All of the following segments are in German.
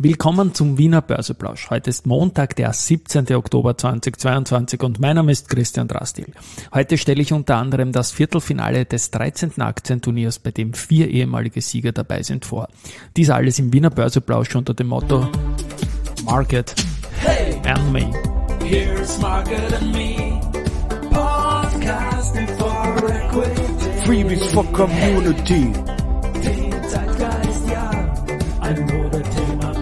Willkommen zum Wiener Börseplausch. Heute ist Montag, der 17. Oktober 2022 und mein Name ist Christian Drastil. Heute stelle ich unter anderem das Viertelfinale des 13. Aktienturniers, bei dem 4 ehemalige Sieger dabei sind, vor. Dies alles im Wiener Börseplausch unter dem Motto Market and Me. Here's Market and Me, podcasting for equity. Freebies for Community. Den Zeitgeist, ja, ein Modethema.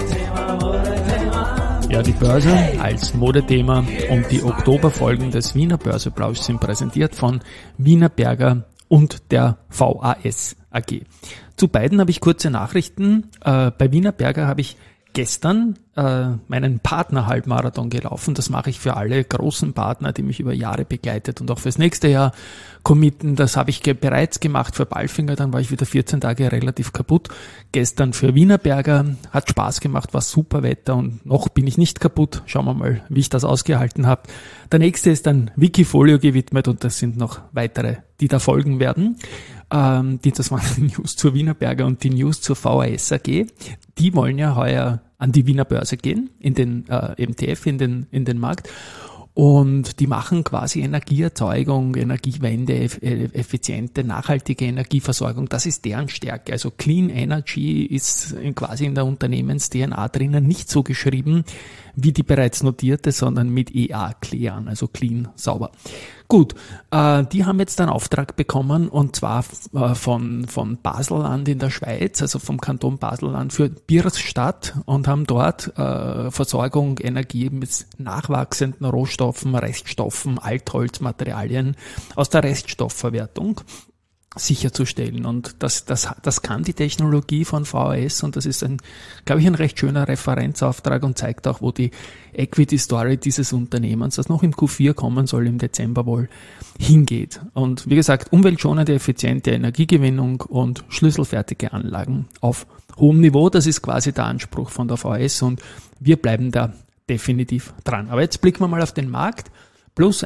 Ja, die Börse als Modethema und die Oktoberfolgen des Wiener Börseplauschs sind präsentiert von Wiener Berger und der VAS AG. Zu beiden habe ich kurze Nachrichten. Bei Wiener Berger habe ich gestern meinen Partner-Halbmarathon gelaufen. Das mache ich für alle großen Partner, die mich über Jahre begleitet und auch fürs nächste Jahr committen. Das habe ich bereits gemacht für Balfinger, dann war ich wieder 14 Tage relativ kaputt. Gestern für Wiener Berger, hat Spaß gemacht, war super Wetter und noch bin ich nicht kaputt. Schauen wir mal, wie ich das ausgehalten habe. Der nächste ist dann Wikifolio gewidmet und das sind noch weitere, die da folgen werden. Das waren die News zur Wiener Berger und die News zur VAS AG. Die wollen ja heuer an die Wiener Börse gehen, in den MTF, in den Markt. Und die machen quasi Energieerzeugung, Energiewende, effiziente, nachhaltige Energieversorgung. Das ist deren Stärke. Also Clean Energy ist quasi in der Unternehmens-DNA drinnen nicht so geschrieben wie die bereits notierte, sondern mit EA, Clean, also clean, sauber. Gut, die haben jetzt einen Auftrag bekommen und zwar von Baselland in der Schweiz, also vom Kanton Baselland für Birsstadt und haben dort Versorgung, Energie mit nachwachsenden Rohstoffen, Reststoffen, Altholzmaterialien aus der Reststoffverwertung sicherzustellen. Und das kann die Technologie von VAS und das ist glaube ich, ein recht schöner Referenzauftrag und zeigt auch, wo die Equity Story dieses Unternehmens, das noch im Q4 kommen soll, im Dezember wohl, hingeht. Und wie gesagt, umweltschonende, effiziente Energiegewinnung und schlüsselfertige Anlagen auf hohem Niveau, das ist quasi der Anspruch von der VAS und wir bleiben da definitiv dran. Aber jetzt blicken wir mal auf den Markt. Plus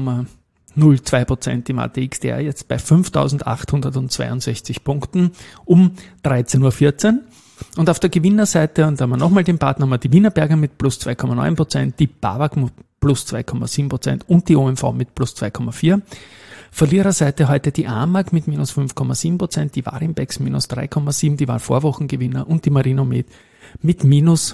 1,02% im ATXDR, jetzt bei 5.862 Punkten um 13.14 Uhr. Und auf der Gewinnerseite, und da haben wir nochmal den Partner, haben wir die Wiener Berger mit plus 2,9%, die BAWAG mit plus 2,7% und die OMV mit plus 2,4%. Verliererseite heute die AMAG mit minus 5,7%, die Warimbex minus 3,7%, die war Vorwochengewinner und die Marinomed mit minus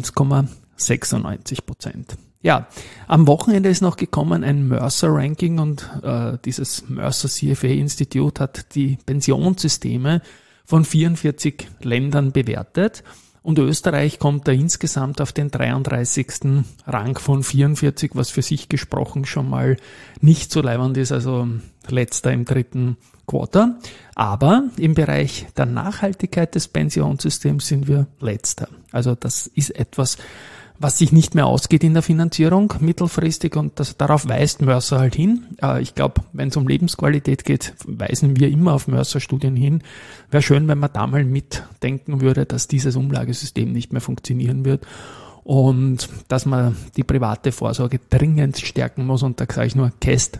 1,96%. Ja, am Wochenende ist noch gekommen ein Mercer-Ranking und dieses Mercer CFA Institute hat die Pensionssysteme von 44 Ländern bewertet und Österreich kommt da insgesamt auf den 33. Rang von 44, was für sich gesprochen schon mal nicht so leiwand ist, also letzter im dritten Quarter. Aber im Bereich der Nachhaltigkeit des Pensionssystems sind wir letzter. Also das ist etwas, was sich nicht mehr ausgeht in der Finanzierung mittelfristig und darauf weist Mercer halt hin. Ich glaube, wenn es um Lebensqualität geht, weisen wir immer auf Mercer-Studien hin. Wäre schön, wenn man da mal mitdenken würde, dass dieses Umlagesystem nicht mehr funktionieren wird und dass man die private Vorsorge dringend stärken muss und da sage ich nur Cast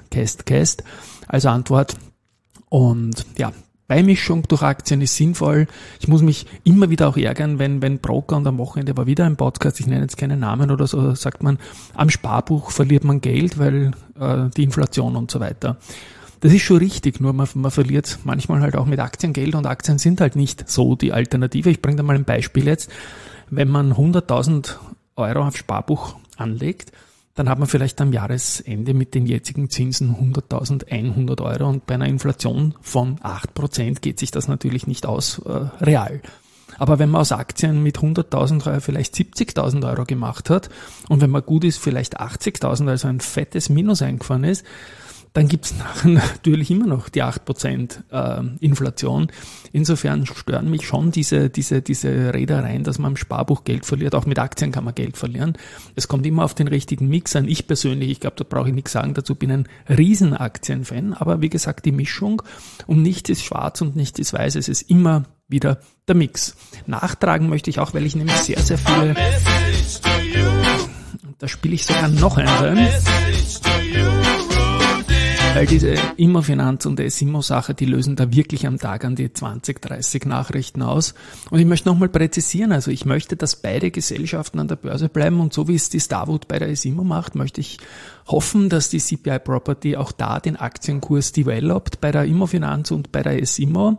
als Antwort. Und ja, Beimischung durch Aktien ist sinnvoll. Ich muss mich immer wieder auch ärgern, wenn Broker, und am Wochenende war wieder ein Podcast, ich nenne jetzt keinen Namen oder so, sagt man, am Sparbuch verliert man Geld, weil die Inflation und so weiter. Das ist schon richtig, nur man verliert manchmal halt auch mit Aktien Geld und Aktien sind halt nicht so die Alternative. Ich bringe da mal ein Beispiel jetzt. Wenn man 100.000 Euro auf Sparbuch anlegt, dann hat man vielleicht am Jahresende mit den jetzigen Zinsen 100.100 Euro und bei einer Inflation von 8% geht sich das natürlich nicht aus real. Aber wenn man aus Aktien mit 100.000 Euro vielleicht 70.000 Euro gemacht hat und wenn man gut ist, vielleicht 80.000, also ein fettes Minus eingefahren ist, dann gibt's nachher natürlich immer noch die 8% Inflation. Insofern stören mich schon diese Redereien, dass man im Sparbuch Geld verliert. Auch mit Aktien kann man Geld verlieren. Es kommt immer auf den richtigen Mix an. Ich persönlich, ich glaube, da brauche ich nichts sagen dazu, bin ein Riesenaktienfan. Aber wie gesagt, die Mischung und nichts ist schwarz und nichts ist weiß. Es ist immer wieder der Mix. Nachtragen möchte ich auch, weil ich nämlich sehr, sehr viele... Da spiele ich sogar noch einen rein. weil diese Immofinanz und S-Immo-Sache, die lösen da wirklich am Tag an die 20, 30 Nachrichten aus. Und ich möchte nochmal präzisieren, also ich möchte, dass beide Gesellschaften an der Börse bleiben und so wie es die Starwood bei der S-Immo macht, möchte ich hoffen, dass die CPI Property auch da den Aktienkurs developt bei der Immofinanz und bei der S-Immo.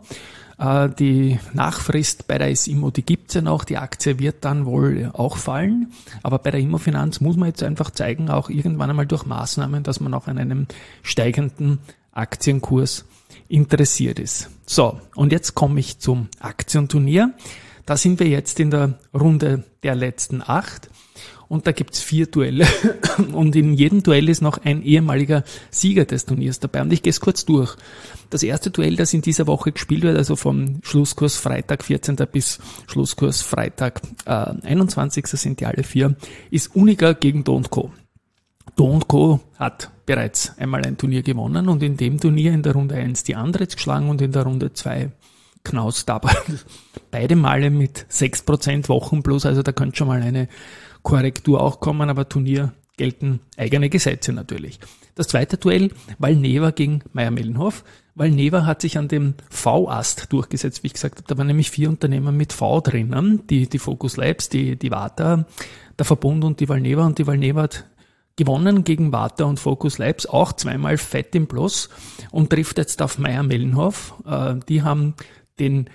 Die Nachfrist bei der S-Immo, die gibt's ja noch, die Aktie wird dann wohl auch fallen, aber bei der Immofinanz muss man jetzt einfach zeigen, auch irgendwann einmal durch Maßnahmen, dass man auch an einem steigenden Aktienkurs interessiert ist. So, und jetzt komme ich zum Aktienturnier. Da sind wir jetzt in der Runde der letzten 8. Und da gibt's 4 Duelle und in jedem Duell ist noch ein ehemaliger Sieger des Turniers dabei. Und ich gehe es kurz durch. Das erste Duell, das in dieser Woche gespielt wird, also vom Schlusskurs Freitag 14. bis Schlusskurs Freitag 21. sind die alle 4, ist Uniqa gegen Do & Co. Do & Co. hat bereits einmal ein Turnier gewonnen und in dem Turnier in der Runde 1 die Andritz geschlagen und in der Runde 2 Knaus Tabbert. Beide Male mit 6% Wochenplus, also da könnte schon mal eine Korrektur auch kommen, aber Turnier gelten eigene Gesetze natürlich. Das zweite Duell, Valneva gegen Mayr-Melnhof. Valneva hat sich an dem V-Ast durchgesetzt, wie ich gesagt habe. Da waren nämlich 4 Unternehmen mit V drinnen, die Focus Labs, die Varta, der Verbund und die Valneva. Und die Valneva hat gewonnen gegen Varta und Focus Labs, auch zweimal fett im Plus und trifft jetzt auf Mayr-Melnhof. Die haben den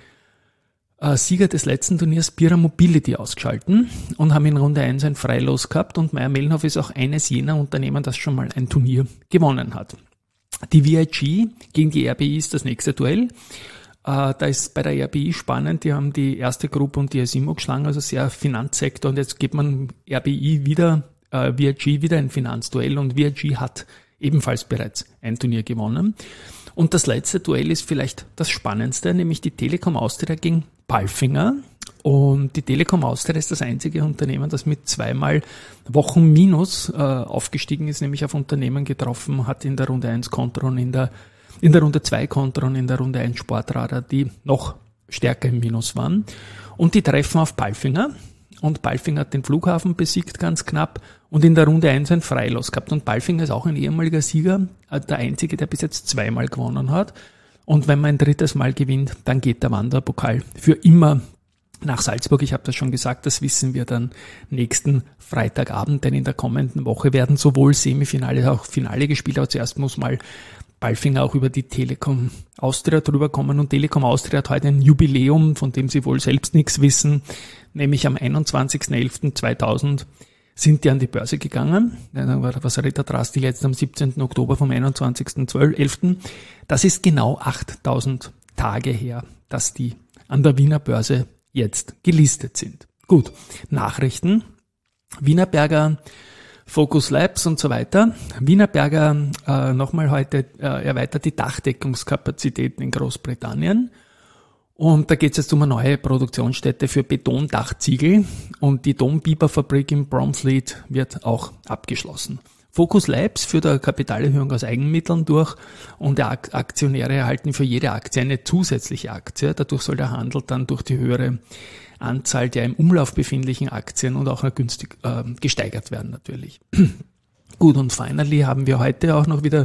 Sieger des letzten Turniers Pira Mobility ausgeschalten und haben in Runde 1 ein Freilos gehabt und Mayr-Melnhof ist auch eines jener Unternehmen, das schon mal ein Turnier gewonnen hat. Die VIG gegen die RBI ist das nächste Duell. Da ist bei der RBI spannend, die haben die erste Gruppe und die S-Immo geschlagen, also sehr Finanzsektor und jetzt gibt man RBI wieder, VIG wieder ein Finanzduell und VIG hat ebenfalls bereits ein Turnier gewonnen. Und das letzte Duell ist vielleicht das spannendste, nämlich die Telekom Austria gegen Palfinger. Und die Telekom Austria ist das einzige Unternehmen, das mit 2-mal Wochenminus aufgestiegen ist, nämlich auf Unternehmen getroffen hat in der Runde 1 Kontron, in der Runde 2 Kontron, in der Runde 1 Sportradar, die noch stärker im Minus waren. Und die treffen auf Palfinger. Und Palfinger hat den Flughafen besiegt ganz knapp und in der Runde 1 ein Freilos gehabt. Und Palfinger ist auch ein ehemaliger Sieger, der einzige, der bis jetzt 2-mal gewonnen hat. Und wenn man ein drittes Mal gewinnt, dann geht der Wanderpokal für immer nach Salzburg. Ich habe das schon gesagt, das wissen wir dann nächsten Freitagabend, denn in der kommenden Woche werden sowohl Semifinale als auch Finale gespielt. Aber zuerst muss mal Palfinger auch über die Telekom Austria drüber kommen. Und Telekom Austria hat heute ein Jubiläum, von dem sie wohl selbst nichts wissen, nämlich am 21.11.2000 sind die an die Börse gegangen. Was redet Drastil jetzt am 17. Oktober vom 21.11. Das ist genau 8.000 Tage her, dass die an der Wiener Börse jetzt gelistet sind. Gut, Nachrichten. Wienerberger, Focus Labs und so weiter. Wienerberger nochmal heute erweitert die Dachdeckungskapazitäten in Großbritannien. Und da geht es jetzt um eine neue Produktionsstätte für Betondachziegel und die Dombiberfabrik in Bromfleet wird auch abgeschlossen. Focus Labs führt eine Kapitalerhöhung aus Eigenmitteln durch und die Aktionäre erhalten für jede Aktie eine zusätzliche Aktie. Dadurch soll der Handel dann durch die höhere Anzahl der im Umlauf befindlichen Aktien und auch günstig gesteigert werden natürlich. Gut, und finally haben wir heute auch noch wieder